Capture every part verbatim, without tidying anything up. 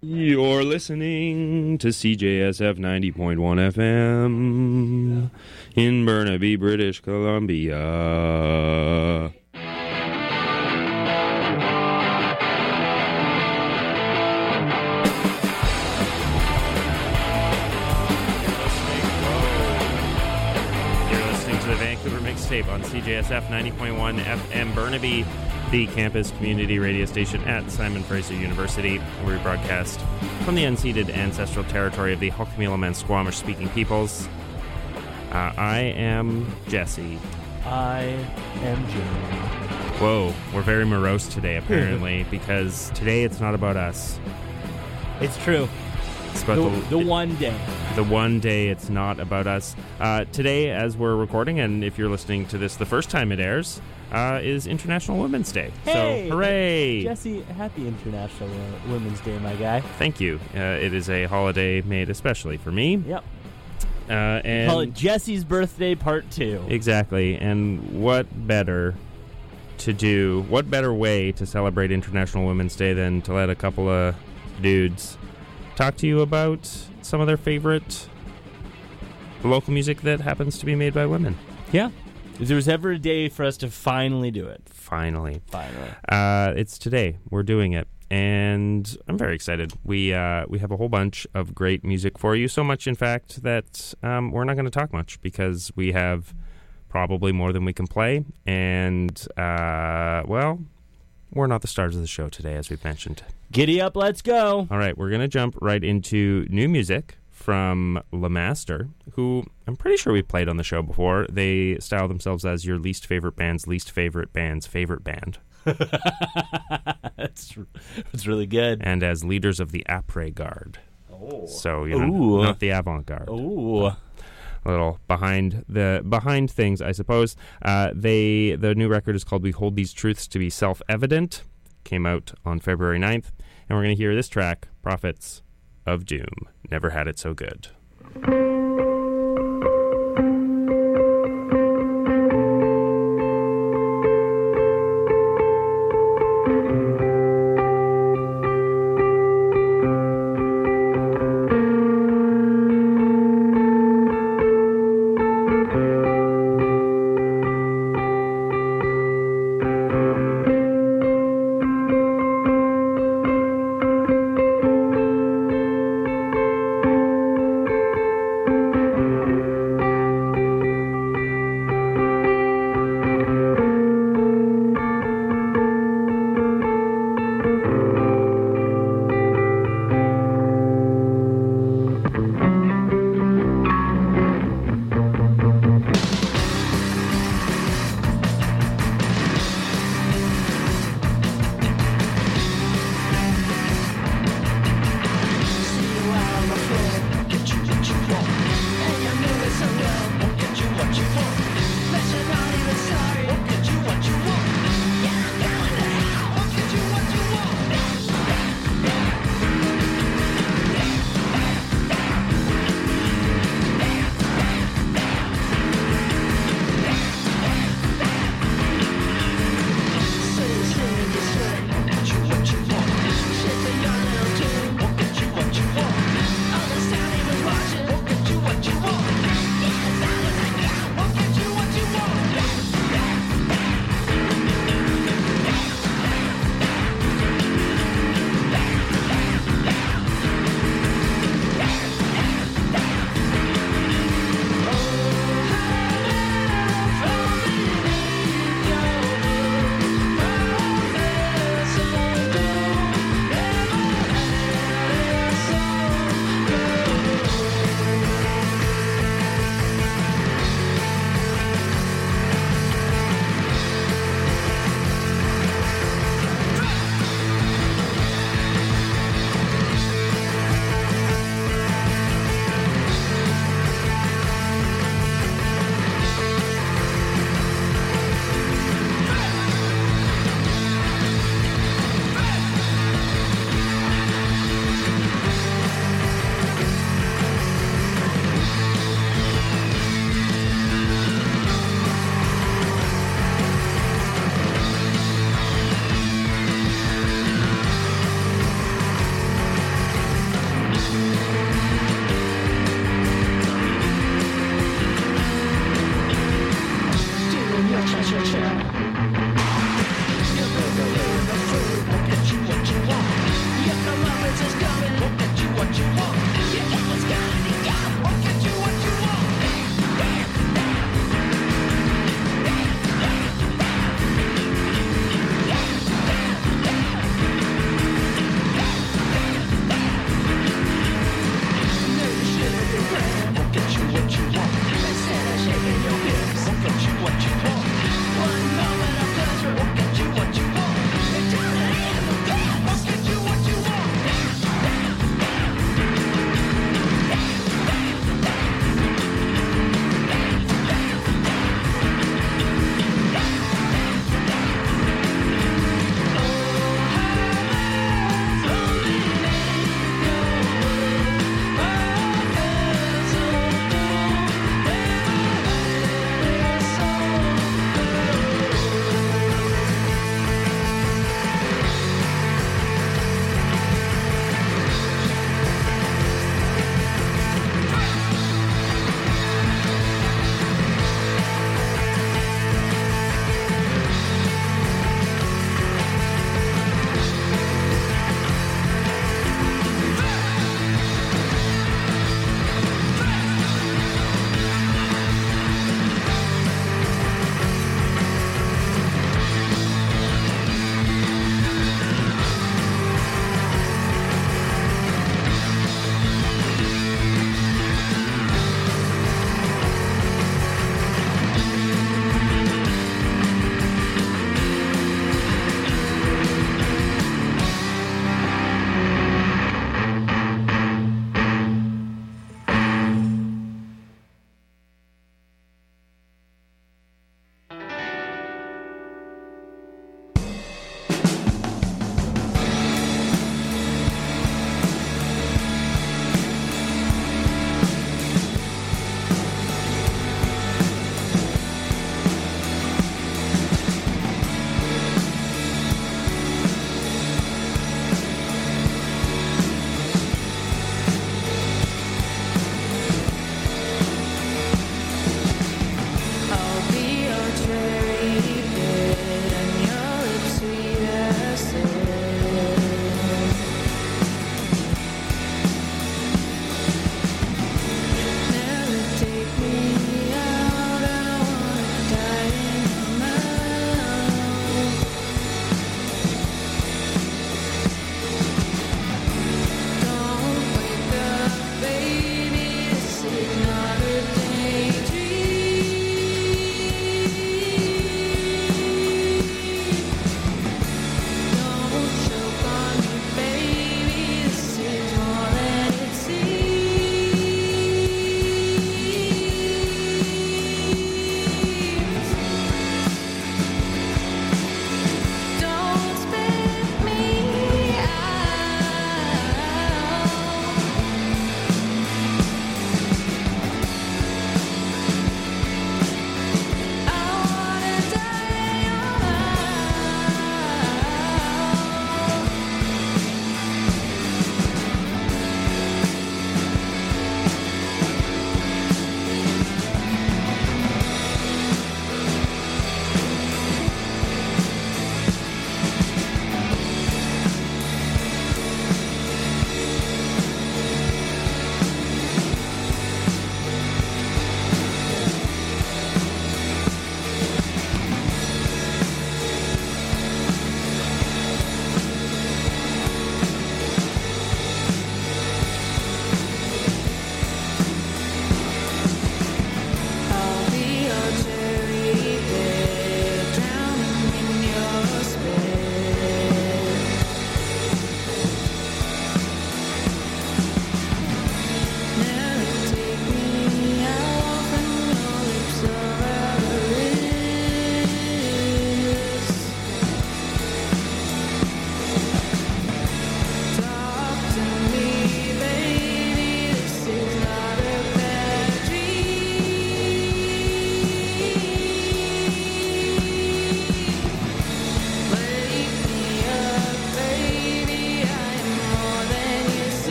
You're listening to C J S F ninety point one F M in Burnaby, British Columbia. Vancouver Mixtape on C J S F ninety point one F M Burnaby, the campus community radio station at Simon Fraser University, where we broadcast from the unceded ancestral territory of the Hochmilliman Squamish-speaking peoples. Uh, I am Jesse. I am Jimmy. Whoa, we're very morose today, apparently, because today it's not about us. It's true. It's about the, the, the one day. The one day it's not about us. Uh, today, as we're recording, and if you're listening to this the first time it airs, uh, is International Women's Day. Hey! So, hooray! Jesse, happy International Women's Day, my guy. Thank you. Uh, it is a holiday made especially for me. Yep. Uh, and call it Jesse's birthday part two. Exactly. And what better to do, what better way to celebrate International Women's Day than to let a couple of dudes talk to you about some of their favorite local music that happens to be made by women. Yeah. If there was ever a day for us to finally do it. Finally. Finally. Uh, it's today. We're doing it. And I'm very excited. We uh, we have a whole bunch of great music for you. So much, in fact, that um, we're not going to talk much because we have probably more than we can play. And, uh, well, we're not the stars of the show today, as we've mentioned. Giddy up, let's go. All right, we're going to jump right into new music from Le Master, who I'm pretty sure we've played on the show before. They style themselves as your least favorite band's least favorite band's favorite band. that's, that's really good. And as leaders of the après-garde. Oh. So, you know, Ooh. not the avant-garde. Ooh. A little behind the behind things, I suppose. Uh, they the new record is called We Hold These Truths to Be Self-Evident. Came out on February ninth. And we're going to hear this track, Prophets of Doom. Never Had It So Good.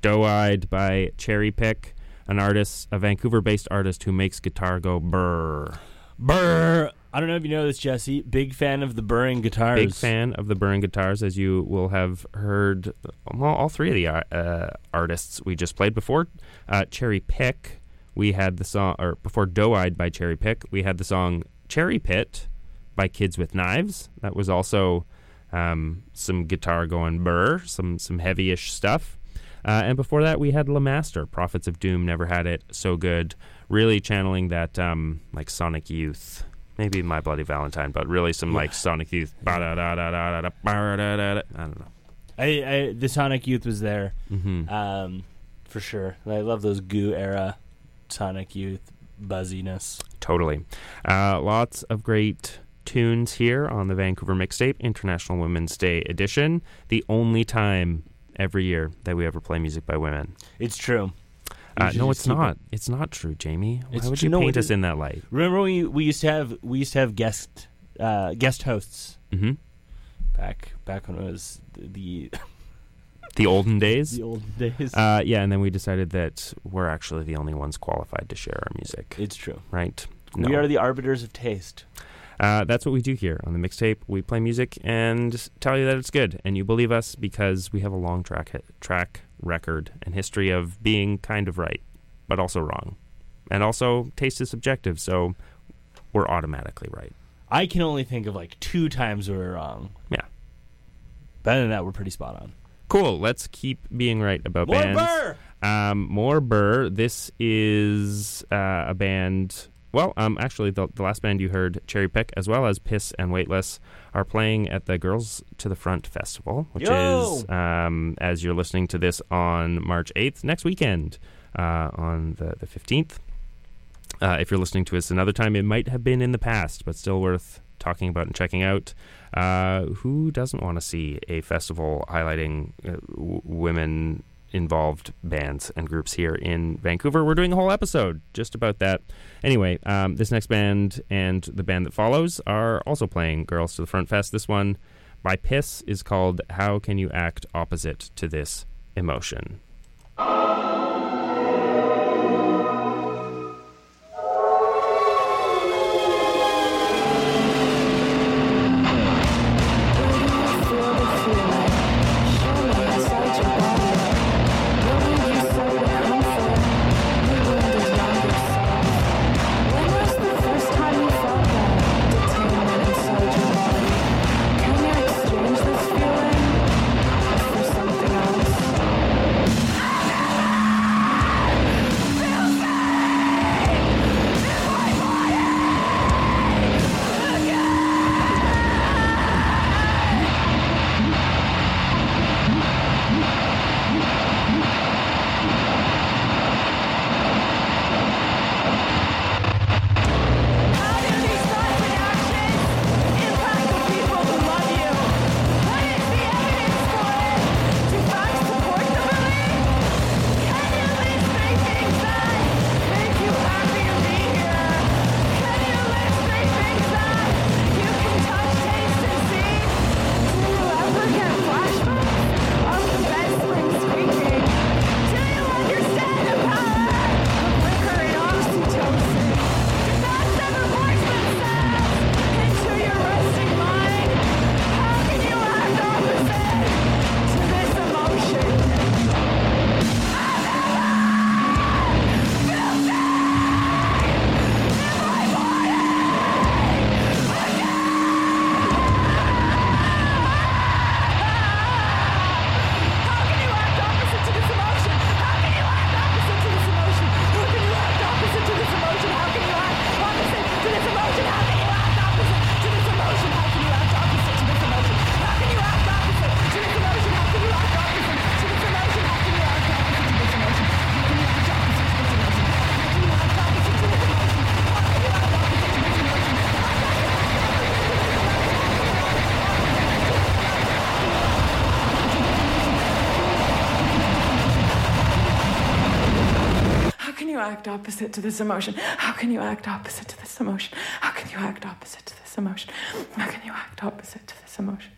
Doe-Eyed by Cherry Pick, an artist, a Vancouver-based artist who makes guitar go brrr. Brrr. I don't know if you know this, Jesse. Big fan of the burring guitars. Big fan of the burring guitars, as you will have heard well, all three of the uh, artists we just played before. Uh, Cherry Pick, we had the song, or before Doe-Eyed by Cherry Pick, we had the song Cherry Pit by Kids with Knives. That was also um, some guitar going brrr, some, some heavy-ish stuff. Uh, and before that, we had Le Master, Prophets of Doom, Never Had It So Good, really channeling that um, like Sonic Youth, maybe My Bloody Valentine, but really some like Sonic Youth. I don't know. I, I the Sonic Youth was there, mm-hmm. um, for sure. I love those Goo era Sonic Youth buzziness. Totally. Uh, lots of great tunes here on the Vancouver Mixtape, International Women's Day edition. The only time every year that we ever play music by women. It's true. Uh, no, it's not. It. It's not true, Jamie. Why it's would true. you no, paint us in that light? Remember when we, we used to have we used to have guest uh, guest hosts mm-hmm. back back when it was the the olden days. The olden days. Uh, yeah, and then we decided that we're actually the only ones qualified to share our music. It's true, right? No. We are the arbiters of taste. Uh, that's what we do here on the Mixtape. We play music and tell you that it's good, and you believe us because we have a long track track record and history of being kind of right, but also wrong. And also, taste is subjective, so we're automatically right. I can only think of like two times we were wrong. Yeah. But other than that, we're pretty spot on. Cool. Let's keep being right about more bands. Burr! Um, more Burr. This is uh, a band... Well, um, actually, the, the last band you heard, Cherry Pick, as well as Piss and Weightless, are playing at the Girls to the Front Festival, which Yo! is, um, as you're listening to this, on March eighth, next weekend, uh, on the, the fifteenth. Uh, if you're listening to us another time, it might have been in the past, but still worth talking about and checking out. Uh, who doesn't want to see a festival highlighting uh, w- women involved bands and groups here in Vancouver? We're doing a whole episode just about that. Anyway, um, this next band and the band that follows are also playing Girls to the Front Fest. This one by Piss is called How Can You Act Opposite to This Emotion? act opposite to this emotion? How can you act opposite to this emotion? How can you act opposite to this emotion? How can you act opposite to this emotion?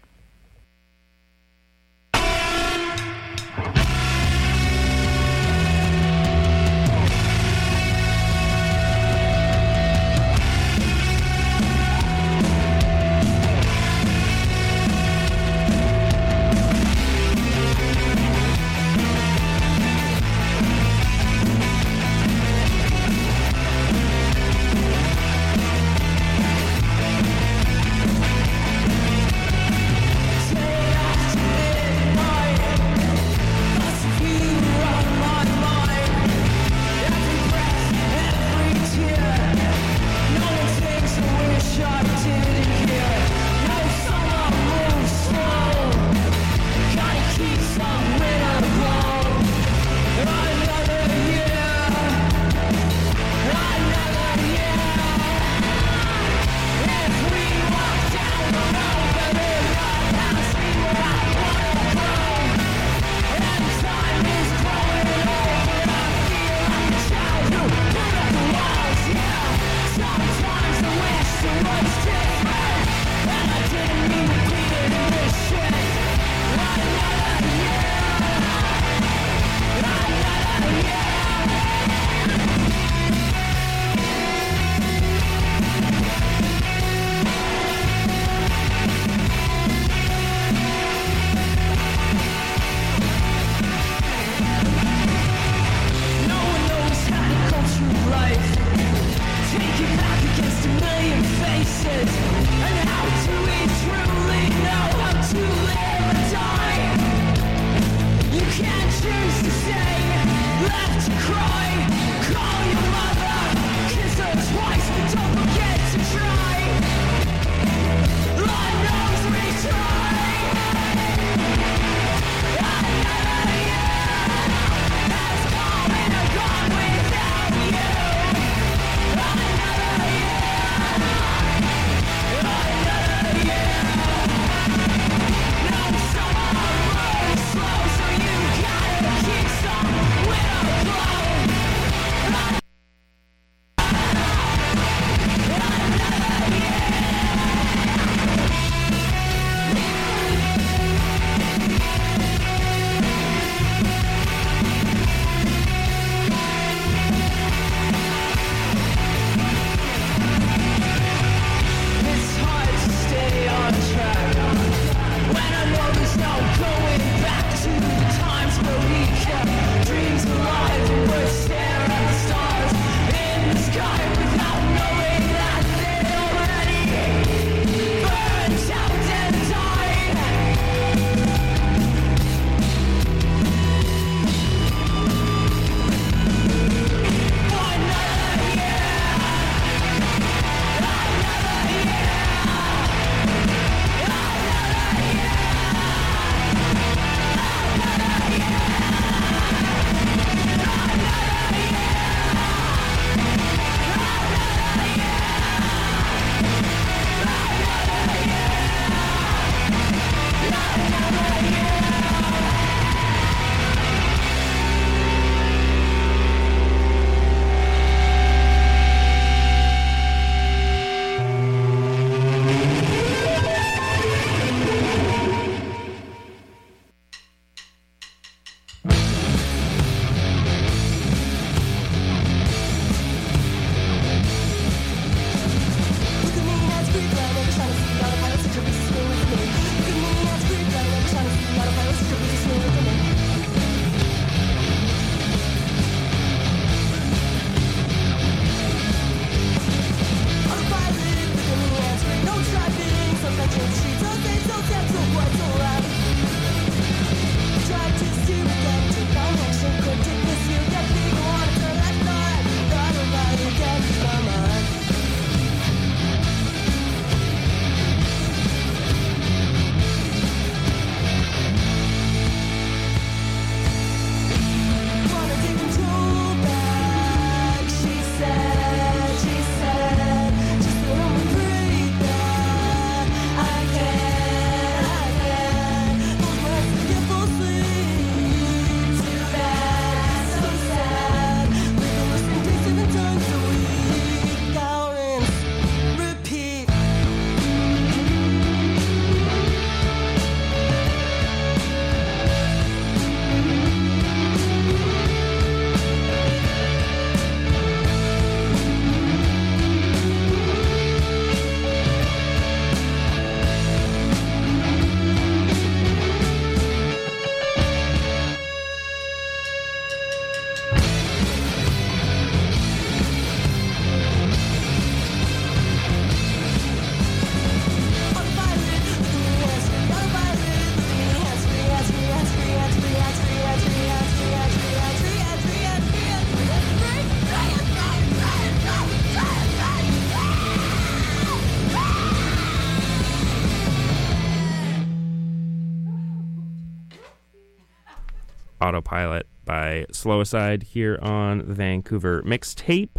Autopilot by Slow Aside here on Vancouver Mixtape.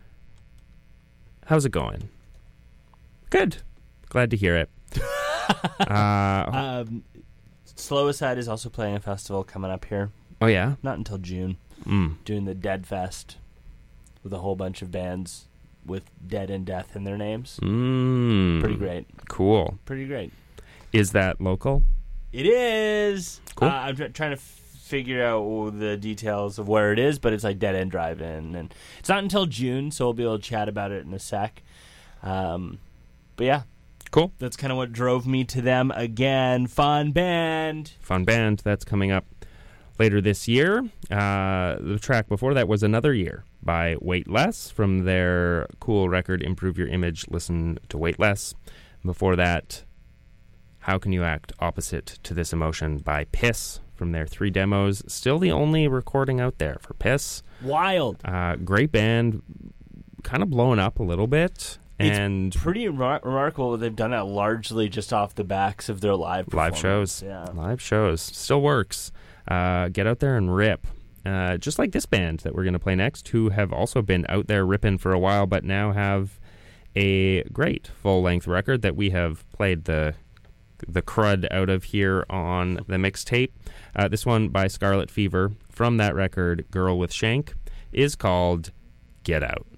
How's it going? Good. Glad to hear it. uh, um, Slow Aside is also playing a festival coming up here. Oh, yeah? Not until June. Mm. Doing the Dead Fest with a whole bunch of bands with Dead and Death in their names. Mm, Pretty great. Cool. Pretty great. Is that local? It is. Cool. Uh, I'm tr- trying to f- figure out the details of where it is, but it's like Dead End Drive-In, and it's not until June, so we'll be able to chat about it in a sec. Um, but yeah, cool. That's kind of what drove me to them again. Fun band. Fun band. That's coming up later this year. Uh, the track before that was Another Year by Weight Less from their cool record Improve Your Image. Listen to Weight Less. Before that, How Can You Act Opposite to This Emotion by Piss from their three demos. Still the only recording out there for Piss. Wild. Uh, great band. Kind of blowing up a little bit. And it's pretty remar- remarkable that they've done that largely just off the backs of their live live shows. Yeah. Live shows. Still works. Uh, get out there and rip. Uh, just like this band that we're going to play next, who have also been out there ripping for a while, but now have a great full-length record that we have played the the crud out of here on the mixtape. Uh, this one by Scarlet Fever from that record, Girl with Shank, is called Get Out.